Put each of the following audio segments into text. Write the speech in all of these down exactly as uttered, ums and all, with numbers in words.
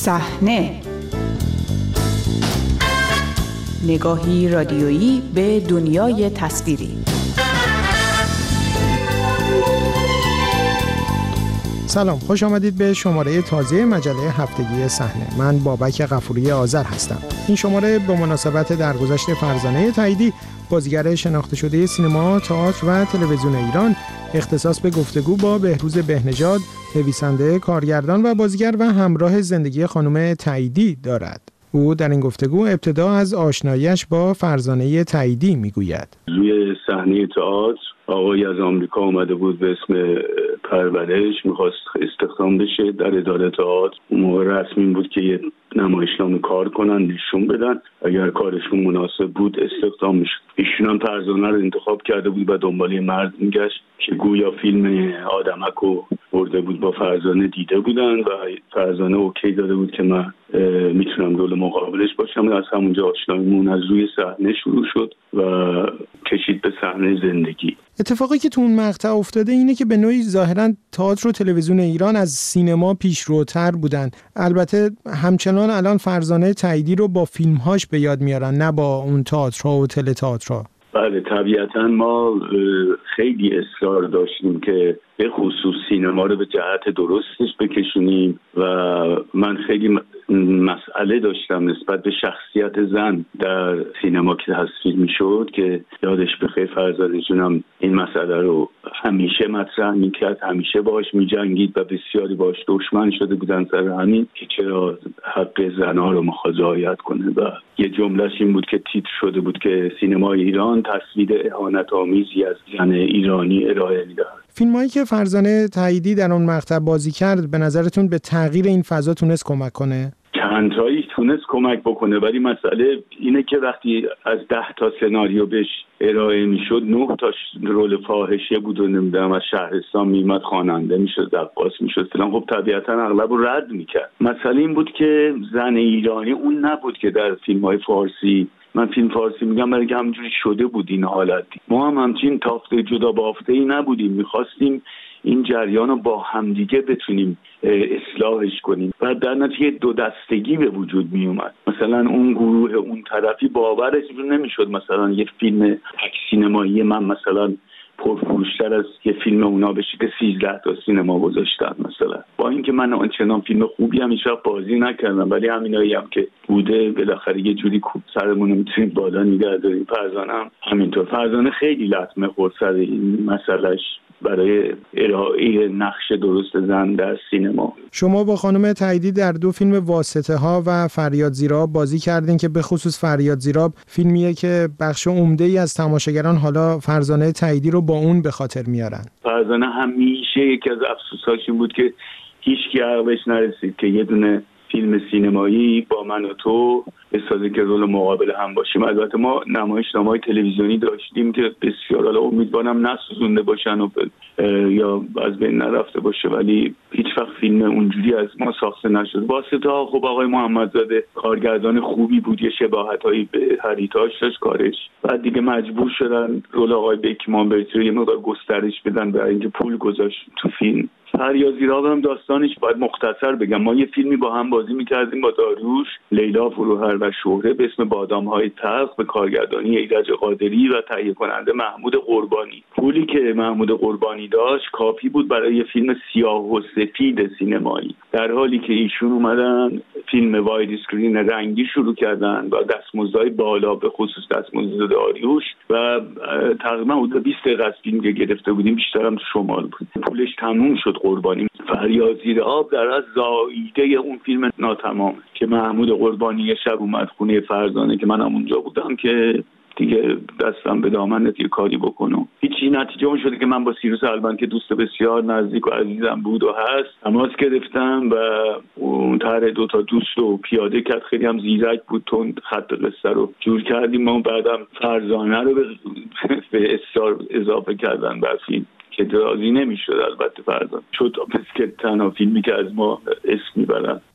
صحنه، نگاهی رادیویی به دنیای تصویری. سلام، خوش آمدید به شماره تازه مجله هفتگی صحنه. من بابک غفوری آذر هستم. این شماره به مناسبت درگذشت فرزانه تاییدی، بازیگر شناخته شده سینما، تئاتر و تلویزیون ایران، اختصاص به گفتگو با بهروز بهنژاد، نویسنده، کارگردان و بازیگر و همراه زندگی خانم تاییدی دارد. او در این گفتگو ابتدا از آشناییش با فرزانه تاییدی میگوید. روی صحنه تئاتر آقای از آمریکا اومده بود به اسم پرورش، میخواست استخدام بشه در اداره تئاتر. اون موقع رسمی بود که یه نمایشنامه کار کنن، نشون بدن، اگر کارشون مناسب بود استخدام میشد. ایشون هم فرزانه رو انتخاب کرده بود و دنبال مرد میگشت که گویا فیلم آدمکو برده بود با فرزانه، دیده بودن و فرزانه اوکی داده بود که من میتونم رول مقابلش باشم. از همونجا آشناییمون از روی صحنه شروع شد و کشید به صحنه زندگی. اتفاقی که تو اون مقطع افتاده اینه که به نوعی ظاهراً تئاتر و تلویزیون ایران از سینما پیشروتر بودن. البته همچنان الان فرزانه تاییدی رو با فیلم‌هاش به یاد میارن، نه با اون تئاترها و تله تئاترها. بله، طبیعتاً ما خیلی اصرار داشتیم که به خصوص سینما رو به جهت درستش بکشونیم و من خیلی مسئله داشتم نسبت به شخصیت زن در سینما که تصویر میشد که یادش بخیر فرزانه جونم این مسئله رو همیشه مطرح میکرد، همیشه باش میجنگید و بسیاری باش دشمن شده بودن سر همین که چرا حق زنها رو میخواد رعایت کنه و یه جملهش این بود که تیتر شده بود که سینمای ایران تصویر اهانت آمیزی از زن ایرانی ارائه میدهد. فیلمایی که فرزانه تاییدی در اون مقطع بازی کرد به نظرتون به تغییر این فضا تونست کمک کنه؟ چند تایی تونست کمک بکنه، ولی مسئله اینه که وقتی از ده تا سناریو بهش ارائه میشد، نه تا رول فاحشه بود و نمیدونم از شهرستان میمد خواننده میشد، رقاص میشد فلان، خب طبیعتا اغلب رو رد میکرد. مسئله این بود که زن ایرانی اون نبود که در فیلم‌های فارسی، من فیلم فارسی میگم برای که همونجوری شده بود این حالت، ما هم همچین تافته جدا بافته ای نبودیم، میخواستیم این جریان رو با همدیگه بتونیم اصلاحش کنیم و در نتیجه دو دستگی به وجود می اومد. مثلا اون گروه اون طرفی باورش نمیشد مثلا یه فیلم تک سینمایی من مثلا پرفروشتر از یه فیلم اونا بشه که سیزده تا سینما گذاشتن مثلا، با اینکه من آنچنان فیلم خوبی هم هیچ وقت بازی نکردم، ولی همینایی هم که بوده بالاخره یه جوری کوب سرمون رو میتونیم بالا نگه داریم. فرزانه هم همینطور. فرزانه خیلی لطمه خورد سر این مسئلهش برای ارائه نقش درست زن در سینما. شما با خانم تاییدی در دو فیلم واسطه ها و فریاد زیراب بازی کردین که به خصوص فریاد زیراب فیلمیه که بخش عمده ای از تماشاگران حالا فرزانه تاییدی رو با اون به خاطر میارن. فرزانه همیشه یکی از افسوساش این بود که هیچ کی عقلش نرسید که یه دونه فیلم سینمایی با من و تو بسازه که رول مقابل هم باشیم. البته ما نمایشنامه‌های تلویزیونی داشتیم که بسیار، حالا امیدوارم نسوزونده باشن و یا از بین نرفته باشه، ولی هیچ وقت فیلم اونجوری از ما ساخته نشد. واسطه ها خب آقای محمدزاده کارگردان خوبی بود، یه شباهتایی به هریتاش داشت کارش، بعد دیگه مجبور شدن رول آقای بیکمان برتی رو یه مقدار گسترش بدن برای اینکه پول گذاشت تو فیلم. فریاد زیراب هم داستانش باید مختصر بگم، ما یه فیلمی با هم بازی می‌کردیم با داریوش، لیلا فروهر و شهره به اسم بادام‌های تلخ به کارگردانی ایرج قادری و تهیه کننده محمود قربانی. پولی که محمود قربانی داشت کافی بود برای یه فیلم سیاه و سفید سینمایی، در حالی که ایشون اومدن فیلم واید اسکرین رنگی شروع کردن با دستمزدهای بالا، به خصوص دستمزد داریوش، و تقریبا حدود بیست دقیقه از فیلم که گرفته بودیم بیشتر هم تو شمال بود. پولش تموم شد. قربانی فریاد زیراب در از زاییده اون فیلم ناتمام که محمود قربانی یه شب اومد خونه فرزانه که منم اونجا بودم که دیگه دستم به دامنت یه کاری بکنم. هیچی نتیجه اون شده که من با سیروس البن که دوست بسیار نزدیک و عزیزم بود و هست تماس گرفتم و اون طرح دوتا دوست رو پیاده کرد، خیلی هم زیرک بود، تون خط قصه رو جور کردیم. ما بعدم فرزانه رو به اصرار اضافه کردن به فیلم که راضی نمیشد. البته فرزانه شد که تنها فیلمی که از ما اسم میبرن.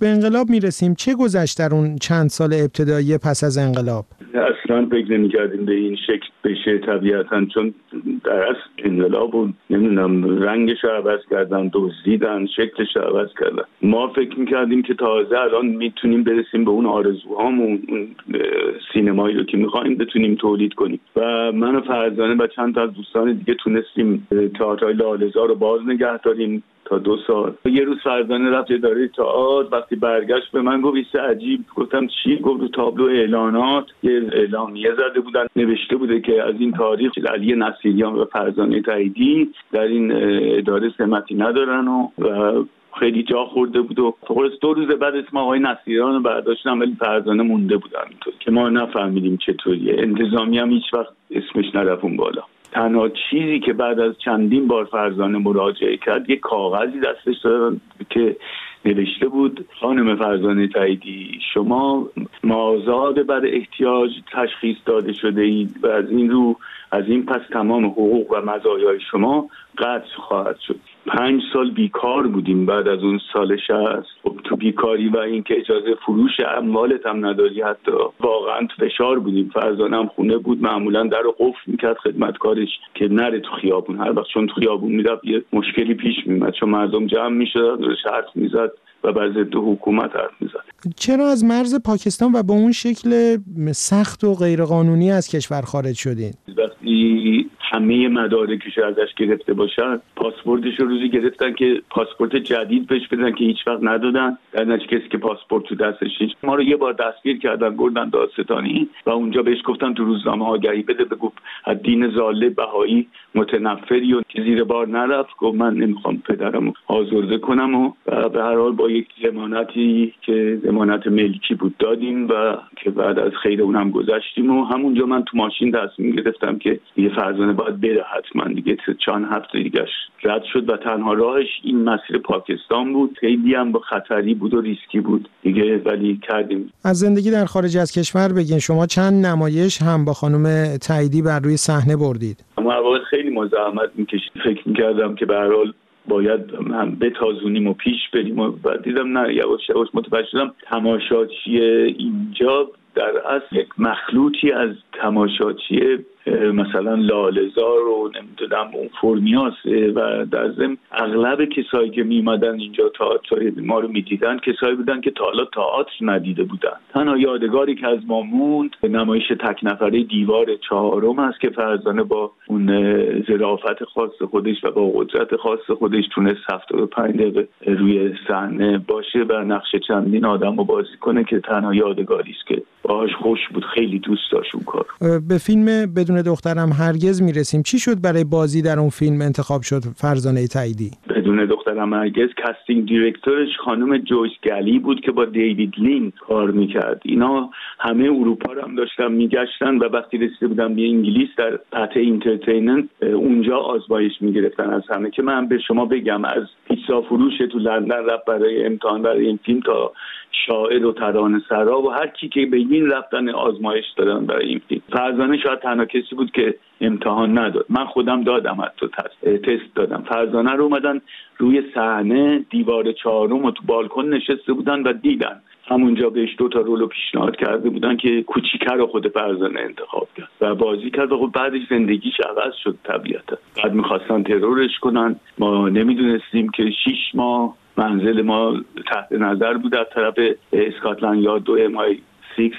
به انقلاب میرسیم، چه گذشت در اون چند سال ابتدایی پس از انقلاب؟ اصلا فکر نمی‌کردیم به این شکل بشه طبیعتاً، چون در اصل انقلاب و نمیدونم رنگش رو عوض کردن، دزدیدن، شکلش رو عوض کردن. ما فکر می‌کردیم که تازه الان میتونیم برسیم به اون آرزوهامون، اون سینمایی رو که می‌خوایم بتونیم تولید کنیم. و من و فرزانه و چند تا از دوستان دیگه تونستیم تئاتر لاله‌زار رو باز نگه داریم تا دو سال. یه روز فرزانه رفت اداره تئاتر، وقتی برگشت به من گفت ایست عجیب. گفتم چی؟ گفت رو تابلو اعلانات یه اعلامیه زده بودن، نوشته بوده که از این تاریخ علی نصیریان و فرزانه تاییدی در این اداره سمتی ندارن و, و خیلی جا خورده بود و خلاص دو روز بعد اسم آقای نصیریان رو برداشتن ولی فرزانه مونده بود همینطور که ما نفهمیدیم چطوریه. انتظامی هم هیچ وقت اسمش نرفت اون بالا. تنها چیزی که بعد از چندین بار فرزانه مراجعه کرد یک کاغذی دستش داشت که نوشته بود خانم فرزانه تاییدی شما مازاد بر احتیاج تشخیص داده شده اید و از این رو از این پس تمام حقوق و مزایای شما قطع خواهد شد. پنج سال بیکار بودیم بعد از اون سال شصت. خب تو بیکاری و این که اجازه فروش اموالت هم نداری، حتی واقعا فشار بودیم. فرزانه هم خونه بود، معمولا در رو قفل میکرد خدمتکارش که نره تو خیابون. هر وقت چون تو خیابون میرفت یه مشکلی پیش میمد، چون مردم جمع میشدن درش حرف میزد و بر ضد حکومت حرف میزد. چرا از مرز پاکستان و با اون شکل سخت و غیرقانونی از کشور خارج شدین؟ وقتی همه مدارکش ازش گرفته باشن، پاسپورتش رو روزی گرفتن که پاسپورت جدید بهش بدن که هیچ وقت ندادن. در نتیجه کسی که پاسپورت تو دستش هیچ. ما رو یه بار دستگیر کردن بردن دادستانی و اونجا بهش گفتن تو روزنامه آگهی بده، بگو از دین ضاله بهایی متنفری و که زیر بار نرفت. گفت من نمیخوام پدرم آزرده کنم و به هر حال با یک ضمانتی که ضمانت ملکی بود دادیم و که بعد از خیر اونم گذشتیم و همونجا من تو ماشین تصمیم گرفتم که یه فرزانه باید بره حتما دیگه. چند هفته دیگهش رد شد و تنها راهش این مسیر پاکستان بود. خیلی هم با خطری بود و ریسکی بود دیگه، ولی کردیم. از زندگی در خارج از کشور بگین. شما چند نمایش هم با خانم تاییدی بر روی صحنه بردید؟ ما اول خیلی مزاحمت می‌کشید. فکر می‌کردم که به هر حال باید هم بتازونیم و پیش بریم و بعد دیدم نه، یواش یواش متوجه شدم تماشاچی اینجا در اصل یک مخلوطی از تماشاچی مثلا لاله‌زار و نمیدونم اون فرمیاسه و در ضمن اغلب کسایی که میمدن اینجا تئاتر ما رو میدیدن کسایی بودن که تا حالا تئاتر ندیده بودن. تنها یادگاری که از ما موند نمایش تک نفره دیوار چهارم است که فرزانه با اون ظرافت خاص خودش و با قدرت خاص خودش تونست هفتاد و پنج دقیقه روی صحنه باشه و نقش چندین آدم رو بازی کنه که تنها یادگاری است که باهاش خوش بود. خیلی دوست داشت اون کار. به فیلم بدون دخترم هرگز میرسیم. چی شد برای بازی در اون فیلم انتخاب شد فرزانه تاییدی؟ بدون دخترم هرگز کاستینگ دیرکتورش خانم جویس گلی بود که با دیوید لین کار میکرد. اینا همه اروپا رو هم داشتن میگشتن و وقتی رسیده بودن به انگلیس در پته اینترتینمنت اونجا آزمایش میگرفتن از همه. که من به شما بگم از پیتزا فروش تو لندن رفت برای امتحان برای این فیلم تا شاعر و ترانه‌سرا و هر کی که بگین رفتن آزمایش دادن برای این فیلم. فرزانه شاید تنها کسی بود که امتحان نداد. من خودم دادم، حتی تست دادم. فرزانه رو اومدن روی صحنه دیوار چهارم و تو بالکن نشسته بودن و دیدن. همونجا بهش دو تا رولو پیشنهاد کرده بودن که کوچیک‌تر رو خود فرزانه انتخاب کرد و بازی کرد و خب بعدش زندگیش عوض شد طبیعتا. بعد می‌خواستن ترورش کنن. ما نمیدونستیم که شش ماه منزل ما تحت نظر بود از طرف اسکاتلند یارد دو امای سیکس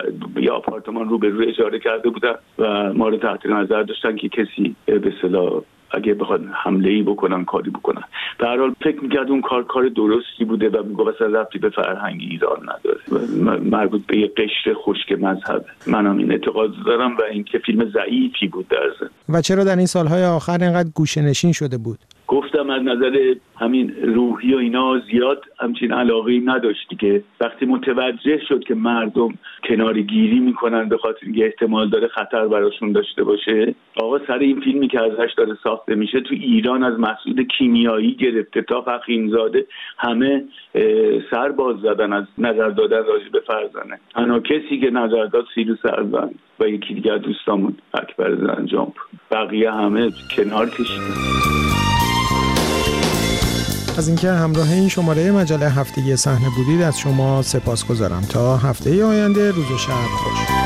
یا آپارتمان رو به روی اجاره کرده بودن و ما رو تحت نظر داشتن که کسی به اصطلاح اگه بخواد حمله‌ای بکنن کاری بکنن. به هر حال فکر می‌کرد اون کار کار درستی بوده و میگفت اصلا ربطی به فرهنگ ایران نداره، مربوط به یه قشر خشک مذهب. منم این اعتقاد دارم و اینکه فیلم ضعیفی بود در ضمن. و چرا در این سالهای آخر اینقدر گوشه‌نشین شده بود؟ گفتم از نظر همین روحی و اینا زیاد همچین علاقه‌ای نداشتی که وقتی متوجه شد که مردم کنارگیری میکنن به خاطر اینکه احتمال داره خطر براشون داشته باشه. آقا سر این فیلمی که ازش داره ساخته میشه تو ایران از مسعود کیمیایی گرفته تا فخرینزاده همه سر باز زدن از نظر دادن راجع به فرزانه. تنها کسی که نظر داد سیروس ارزن و یکی دیگر دوستامون اکبر زنجان. بقیه همه کنار کشیدن. از اینکه همراه این شماره مجله هفتگی صحنه بودید از شما سپاسگزارم. تا هفته آینده روز و شب خوش.